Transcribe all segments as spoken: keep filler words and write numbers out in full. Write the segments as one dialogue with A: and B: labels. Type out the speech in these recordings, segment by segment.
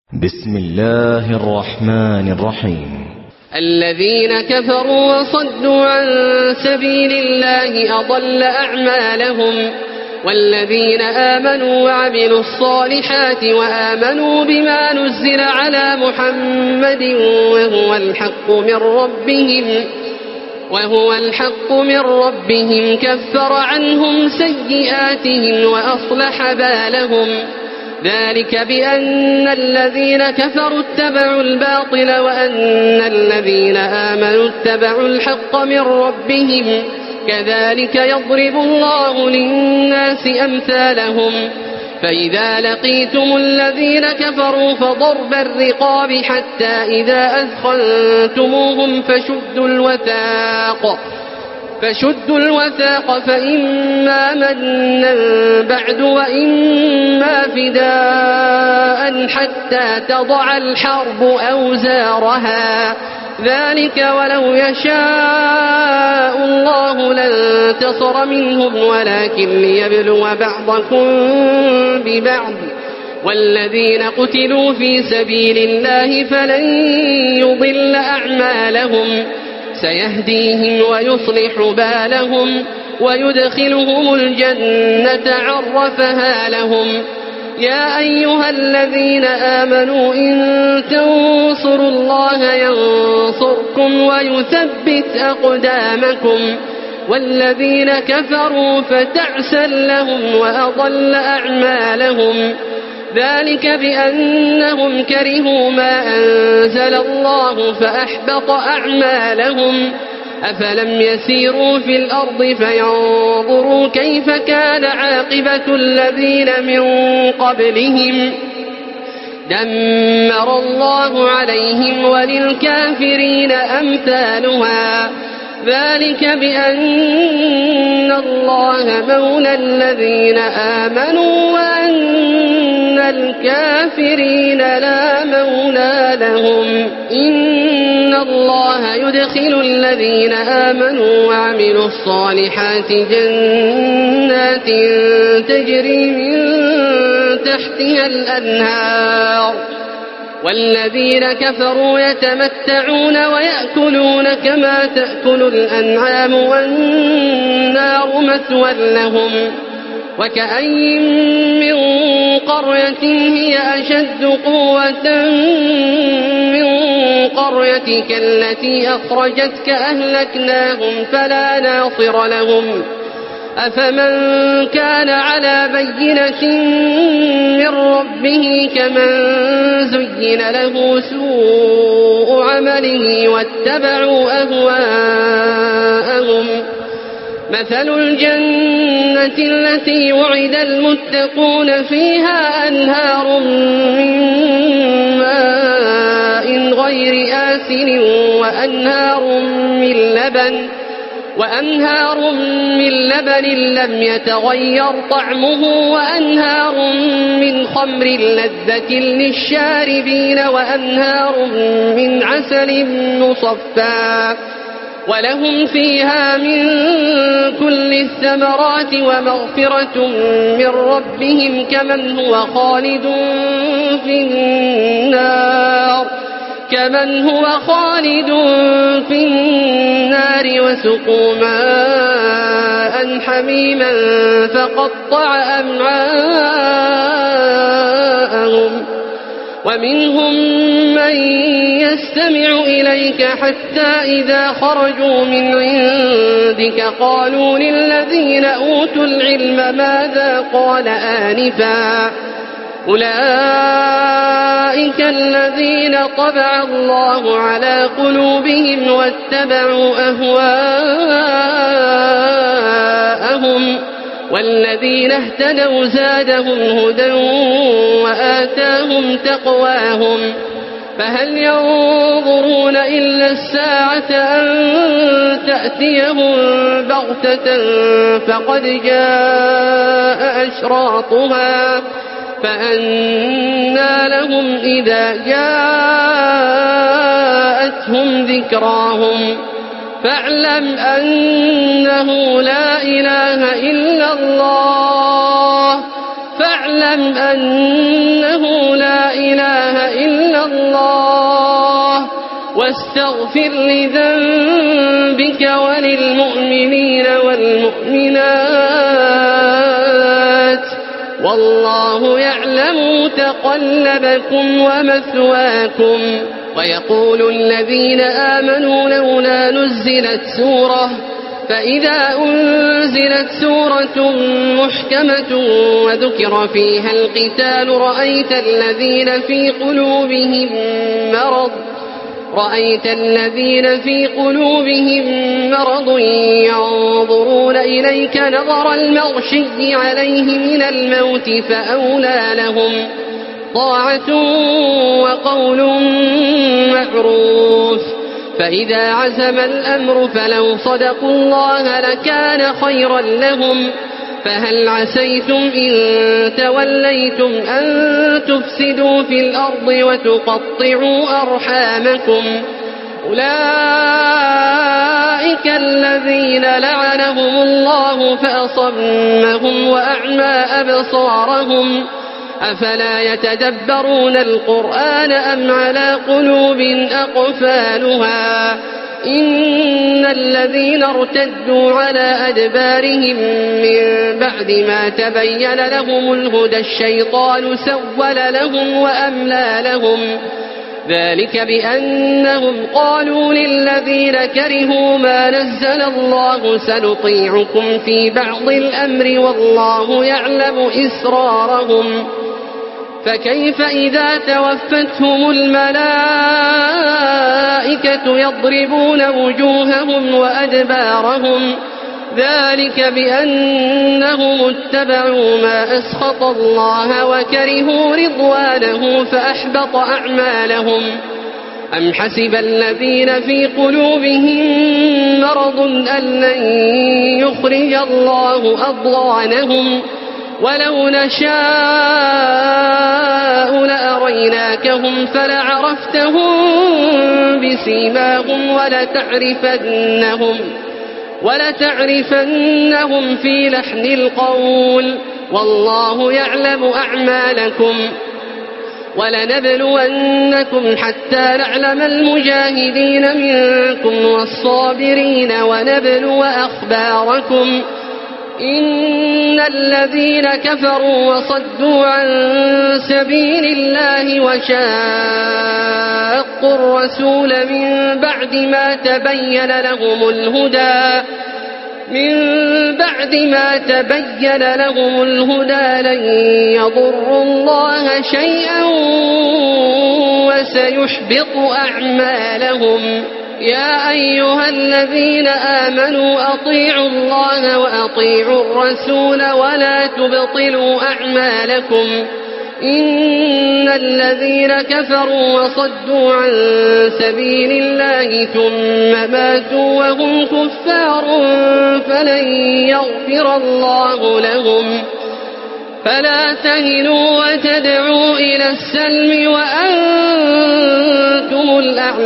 A: بسم الله الرحمن الرحيم.
B: الذين كفروا وصدوا عن سبيل الله أضل أعمالهم، والذين آمنوا وعملوا الصالحات وآمنوا بما نزل على محمد وهو الحق من ربهم وهو الحق من ربهم كفر عنهم سيئاتهم وأصلح بالهم. ذلك بأن الذين كفروا اتبعوا الباطل وأن الذين آمنوا اتبعوا الحق من ربهم، كذلك يضرب الله للناس أمثالهم. فإذا لقيتم الذين كفروا فضرب الرقاب حتى إذا أثخنتموهم فشدوا الوثاق فشدوا الوثاق فإما منا بعد وإما فداء حتى تضع الحرب أوزارها، ذلك ولو يشاء الله لانتصر منهم ولكن ليبلو بعضكم ببعض. والذين قتلوا في سبيل الله فلن يضل أعمالهم، سيهديهم ويصلح بالهم ويدخلهم الجنة عرفها لهم. يا أيها الذين آمنوا إن تنصروا الله ينصركم ويثبت أقدامكم، والذين كفروا فتعسا لهم وأضل أعمالهم. ذلك بأنهم كرهوا ما أنزل الله فأحبط أعمالهم. أفلم يسيروا في الأرض فينظروا كيف كان عاقبة الذين من قبلهم، دمر الله عليهم وللكافرين أمثالها. ذلك بأن الله مولى الذين آمنوا وأن الكافرين لا مولى لهم. إن الله يدخل الذين آمنوا وعملوا الصالحات جنات تجري من تحتها الأنهار، والذين كفروا يتمتعون ويأكلون كما تأكل الأنعام والنار مثوى لهم. وكأين من قرية هي أشد قوة من قريتك التي أخرجتك أهلكناهم فلا ناصر لهم. أفمن كان على بينة من ربه كمن زين له سوء عمله واتبعوا أهواءهم. مثل الجنة التي وعد المتقون فيها أنهار من ماء غير آسن وأنهار من لبن وأنهار من لبن لم يتغير طعمه وأنهار من خمر لذة للشاربين وأنهار من عسل مصفى ولهم فيها من كل الثمرات ومغفرة من ربهم كمن هو خالد في النار كمن هو خالد في النار وسقوا ماء حميما فقطع أمعاءهم. ومنهم من يستمع إليك حتى إذا خرجوا من عندك قالوا للذين أوتوا العلم ماذا قال آنفا، أولئك الذين طبع الله على قلوبهم واتبعوا أهواءهم. والذين اهتدوا زادهم هدى وآتاهم تقواهم. فهل ينظرون إلا الساعة أن تأتيهم بغتة فقد جاء أشراطها فأنى لهم إذا جاءتهم ذكراهم. فاعلم أنه لا إله إلا الله فاعلم أنه لا إله إلا واستغفر لذنبك وللمؤمنين والمؤمنات والله يعلم متقلبكم ومثواكم. ويقول الذين آمنوا لولا نزلت سورة فإذا أنزلت سورة محكمة وذكر فيها القتال رأيت الذين في قلوبهم مرض رأيت الذين في قلوبهم مرض ينظرون إليك نظر المغشي عليه من الموت فأولى لهم طاعة وقول معروف. فإذا عزم الأمر فلو صدقوا الله لكان خيرا لهم. فهل عسيتم إن توليتم أن تفسدوا في الأرض وتقطعوا أرحامكم أولئك الذين لعنهم الله فأصمهم وأعمى أبصارهم أفلا يتدبرون القرآن أم على قلوب أقفالها إن الذين ارتدوا على أدبارهم من بعد ما تبين لهم الهدى الشيطان سول لهم وأملى لهم ذلك بأنهم قالوا للذين كرهوا ما نزل الله سنطيعكم في بعض الأمر والله يعلم إسرارهم. فكيف إذا توفتهم الملائكة يضربون وجوههم وأدبارهم ذلك بأنهم اتبعوا ما أسخط الله وكرهوا رضوانه فأحبط أعمالهم. أم حسب الذين في قلوبهم مرض أن لن يخرج الله أضغانهم ولو نشاء لأريناكهم فلعرفتهم بسيماهم ولتعرفنهم ولتعرفنهم في لحن القول والله يعلم أعمالكم. ولنبلونكم حتى نعلم المجاهدين منكم والصابرين ونبلو أخباركم إن الذين كفروا وصدوا عن سبيل الله وشاقوا الرسول من بعد ما تبين لهم الهدى من بعد ما تبين لهم الهدى لن يضروا الله شيئا وسيحبط أعمالهم. يا أيها الذين آمنوا أطيعوا الله وأطيعوا الرسول ولا تبطلوا أعمالكم إن الذين كفروا وصدوا عن سبيل الله ثم ماتوا وهم كفار فلن يغفر الله لهم. فلا تهنوا وتدعوا إلى السلم وأنتم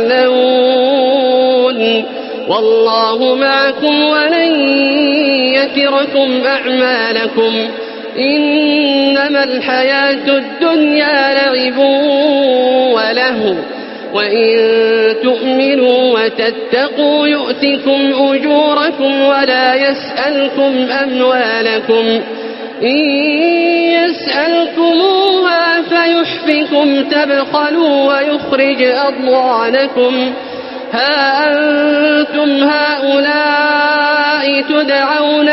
B: الأعلون والله معكم ولن يتركم أعمالكم إنما الحياة الدنيا لعب ولهو وإن تؤمنوا وتتقوا يؤتكم أجوركم ولا يسألكم أموالكم إن يسألكموها فيحفكم تبخلوا ويخرج أضغانكم. ها أنتم هؤلاء تدعون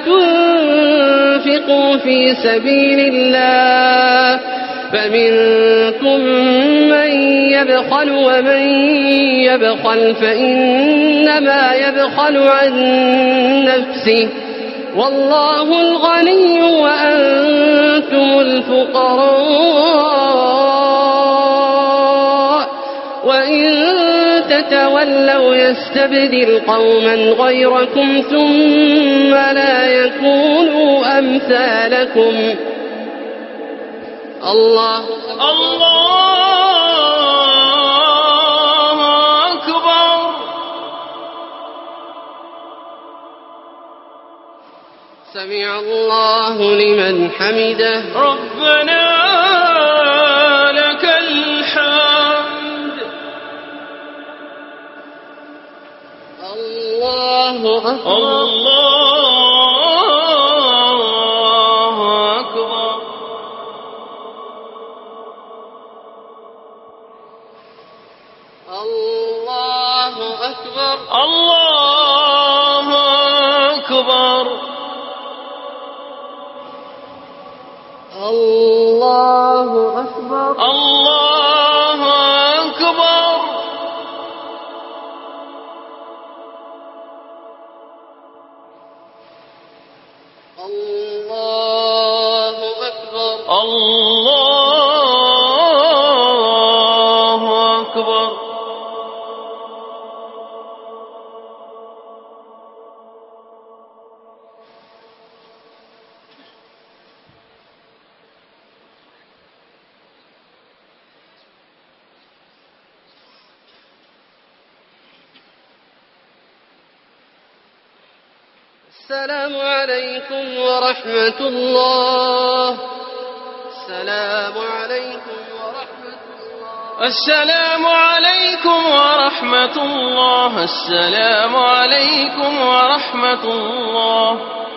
B: لتنفقوا في سبيل الله فمنكم من يبخل ومن يبخل فإنما يبخل عن نفسه والله الغني وأنتم الفقراء وإن تتولوا يستبدل قوما غيركم ثم لا يكونوا أمثالكم. الله
C: الله أكبر.
B: سمع الله لمن حمده.
C: ربنا لك الحمد.
B: أكبر
C: الله أكبر.
B: الله أكبر.
C: الله أكبر.
B: الله أكبر.
C: الله أكبر.
B: الله أكبر.
C: الله أكبر.
B: السلام عليكم ورحمة الله. السلام عليكم ورحمة الله.
C: السلام عليكم ورحمة الله. السلام عليكم ورحمة الله.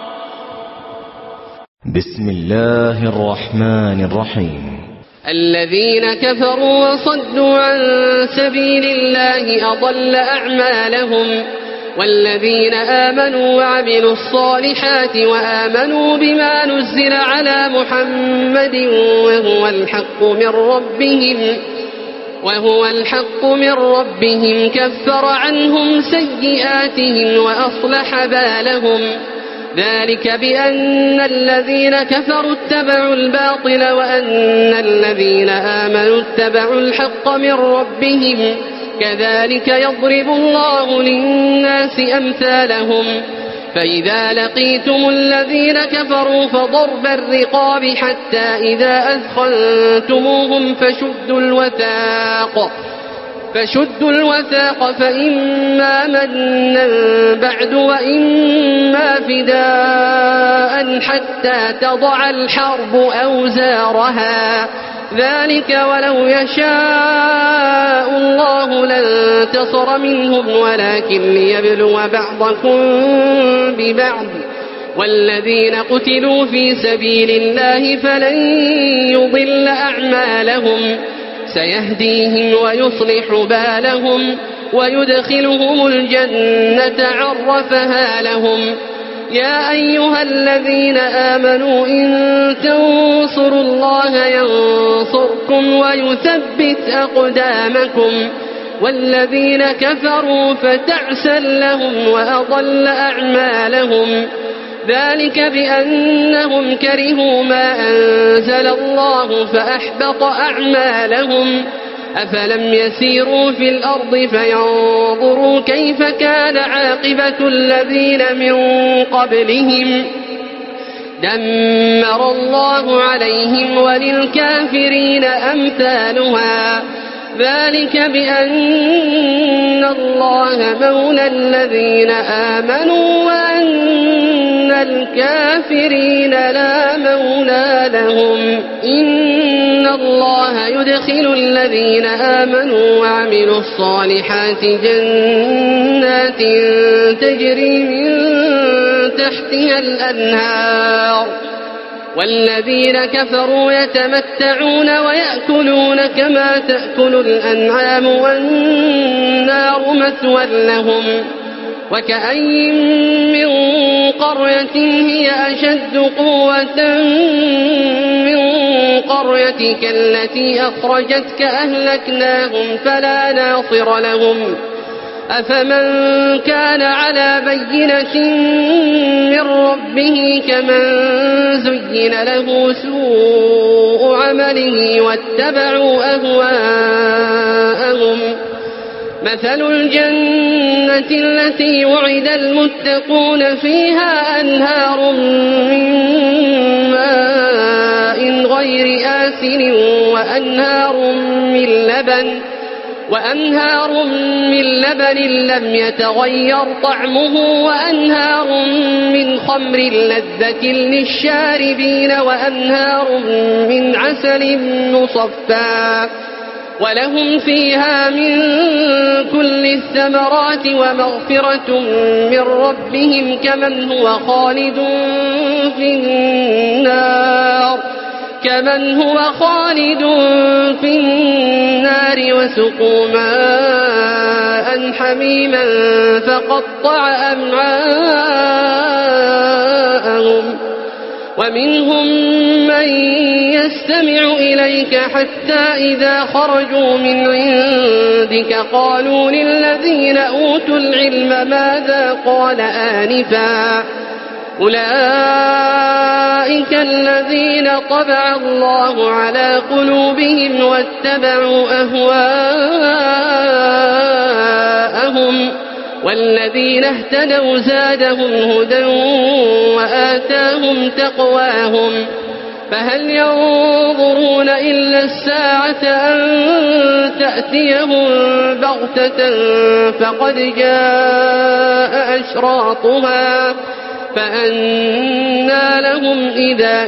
A: بسم الله الرحمن الرحيم.
B: الذين كفروا وصدوا عن سبيل الله أضل أعمالهم، والذين آمنوا وعملوا الصالحات وآمنوا بما نزل على محمد وهو الحق من ربهم وهو الحق من ربهم كفر عنهم سيئاتهم وأصلح بالهم. ذلك بأن الذين كفروا اتبعوا الباطل وأن الذين آمنوا اتبعوا الحق من ربهم. كذلك يضرب الله للناس أمثالهم. فإذا لقيتم الذين كفروا فضرب الرقاب حتى إذا أثخنتموهم فشدوا الوثاق فشدوا الوثاق فإما منا بعد وإما فداء حتى تضع الحرب أوزارها. ذلك ولو يشاء الله لانتصر منهم ولكن ليبلو بعضكم ببعض. والذين قتلوا في سبيل الله فلن يضل أعمالهم. سيهديهم ويصلح بالهم ويدخلهم الجنة عرفها لهم. يا أيها الذين آمنوا إن تنصروا الله ينصركم ويثبت أقدامكم. والذين كفروا فتعسا لهم وأضل أعمالهم. ذلك بأنهم كرهوا ما أنزل الله فأحبط أعمالهم. أفلم يسيروا في الأرض فينظروا كيف كان عاقبة الذين من قبلهم دمر الله عليهم وللكافرين أمثالها. ذلك بأن الله مولى الذين آمنوا وأن الكافرين لا مولى لهم. إن الله يدخل الذين آمنوا وعملوا الصالحات جنات تجري من تحتها الأنهار. والذين كفروا يتمتعون ويأكلون كما تأكل الأنعام والنار مثوى لهم. وكأين من قرية هي أشد قوة من قريتك التي أخرجتك أهلكناهم فلا ناصر لهم. أفمن كان على بينة من ربه كمن زين له سوء عمله واتبعوا أهواءهم. مثل الجنة التي وعد المتقون فيها أنهار من ماء غير آسن وأنهار من لبن وأنهار من لبن لم يتغير طعمه وأنهار من خمر لذة للشاربين وأنهار من عسل مصفى ولهم فيها من كل الثمرات ومغفرة من ربهم كمن هو خالد في النار كمن هو خالد في النار وسقوا ماء حميما فقطع أمعاءهم ومنهم من يستمع إليك حتى إذا خرجوا من عندك قالوا للذين أوتوا العلم ماذا قال آنفا أولئك الذين طبع الله على قلوبهم واتبعوا أهواءهم والذين اهتدوا زادهم هدى وآتاهم تقواهم فهل ينظرون إلا الساعة أن تأتيهم بغتة فقد جاء أشراطها فأنى لهم إذا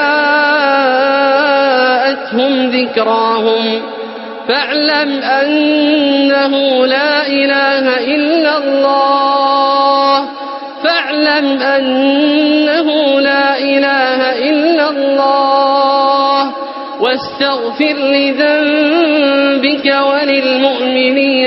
B: جاءتهم ذكراهم فاعلم أنه لا إله إلا الله فاعلم أنه لا إله إلا الله واستغفر لذنبك وللمؤمنين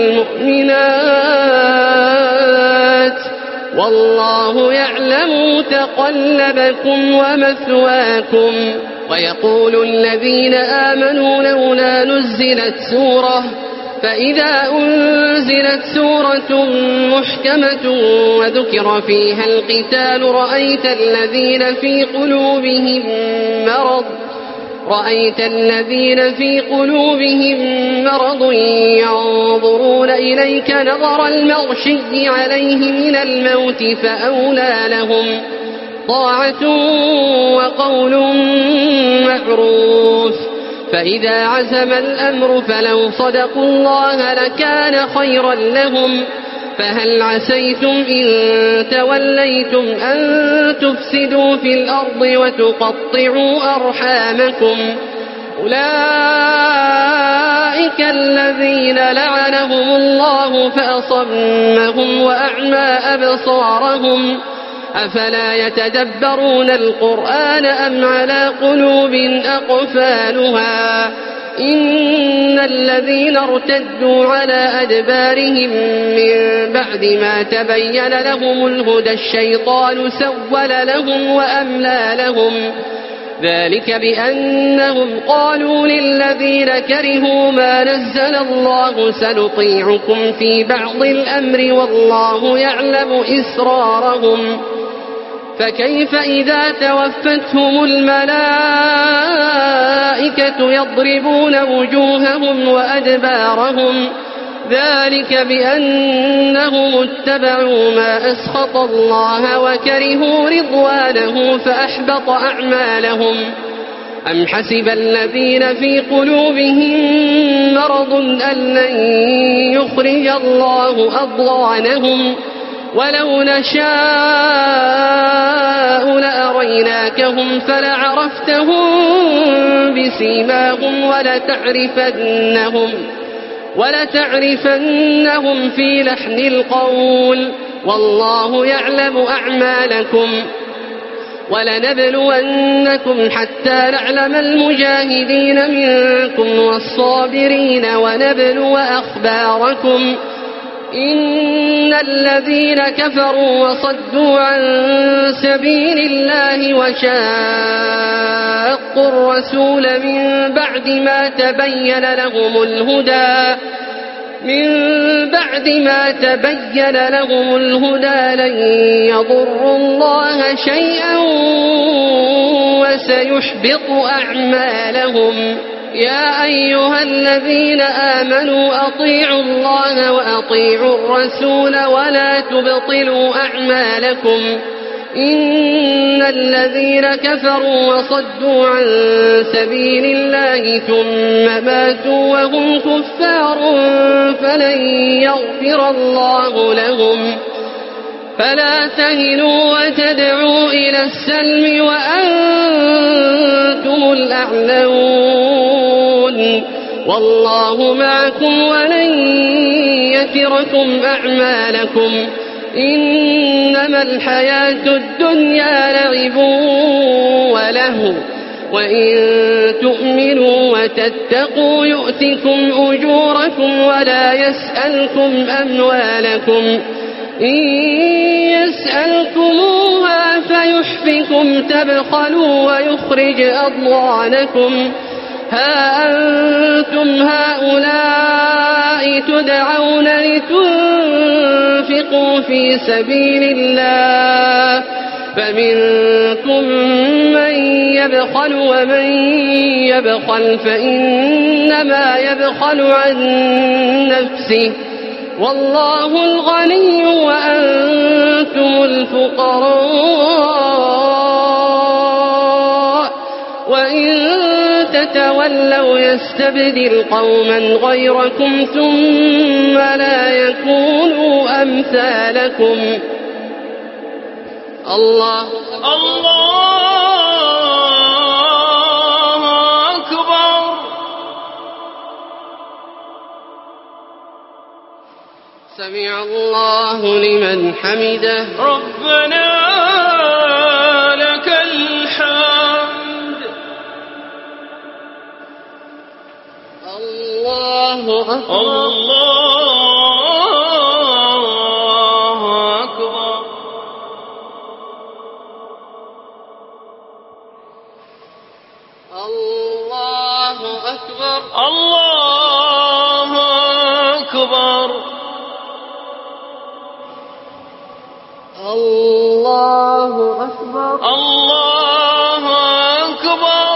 B: والمؤمنات والله يعلم متقلبكم ومثواكم ويقول الذين آمنوا لولا نزلت سورة فإذا أنزلت سورة محكمة وذكر فيها القتال رأيت الذين في قلوبهم مرض رأيت الذين في قلوبهم مرض ينظرون إليك نظر المغشي عليه من الموت فأولى لهم طاعة وقول معروف فإذا عزم الأمر فلو صدقوا الله لكان خيرا لهم فهل عسيتم إن توليتم أن تفسدوا في الأرض وتقطعوا أرحامكم أولئك الذين لعنهم الله فأصمهم وأعمى أبصارهم أفلا يتدبرون القرآن أم على قلوب أقفالها إن الذين ارتدوا على أدبارهم من بعد ما تبين لهم الهدى الشيطان سول لهم وأملى لهم ذلك بأنهم قالوا للذين كرهوا ما نزل الله سنطيعكم في بعض الأمر والله يعلم إسرارهم فكيف إذا توفتهم الملائكة يضربون وجوههم وأدبارهم ذلك بأنهم اتبعوا ما أسخط الله وكرهوا رضوانه فأحبط أعمالهم أم حسب الذين في قلوبهم مرض أن لن يخرج الله أضغانهم ولو نشاء لأريناكهم فلعرفتهم بسيماهم ولتعرفنهم ولتعرفنهم في لحن القول والله يعلم أعمالكم ولنبلونكم حتى نعلم المجاهدين منكم والصابرين ونبلو أخباركم إن الذين كفروا وصدوا عن سبيل الله وشاقوا الرسول من بعد ما تبين لهم الهدى من بعد ما تبين لهم الهدى لن يضروا الله شيئا وسيحبط أعمالهم يا أيها الذين آمنوا أطيعوا الله وأطيعوا الرسول ولا تبطلوا أعمالكم إن الذين كفروا وصدوا عن سبيل الله ثم ماتوا وهم كفار فلن يغفر الله لهم فلا تهنوا وتدعوا إلى السلم وأنتم الأعلون والله معكم ولن يتركم أعمالكم إنما الحياة الدنيا لعب ولهو وإن تؤمنوا وتتقوا يؤتكم أجوركم ولا يسألكم أموالكم إن يسألكموها فيحفكم تبخلوا ويخرج أضغانكم ها أنتم هؤلاء تدعون لتنفقوا في سبيل الله فمنكم من يبخل ومن يبخل فإنما يبخل عن نفسه والله الغني وأنتم الفقراء وإن تتولوا يستبدل قوما غيركم ثم لا يكونوا أمثالكم. الله
C: الله أكبر.
B: سمع الله لمن حمده.
C: ربنا لك الحمد.
B: الله أكبر.
C: الله أكبر.
B: الله أكبر.
C: الله أكبر.
B: الله أكبر.
C: الله أكبر.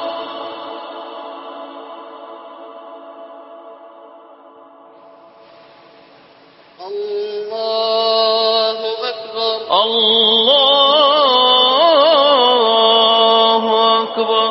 B: الله أكبر.
C: الله أكبر.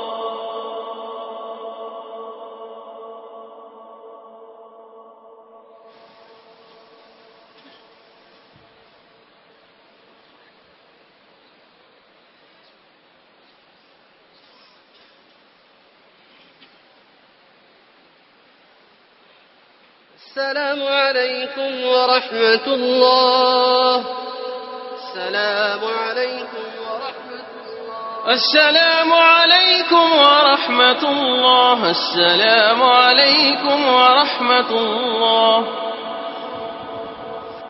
B: السلام عليكم ورحمة الله. السلام عليكم ورحمة الله.
C: السلام عليكم ورحمة الله. السلام عليكم ورحمة الله.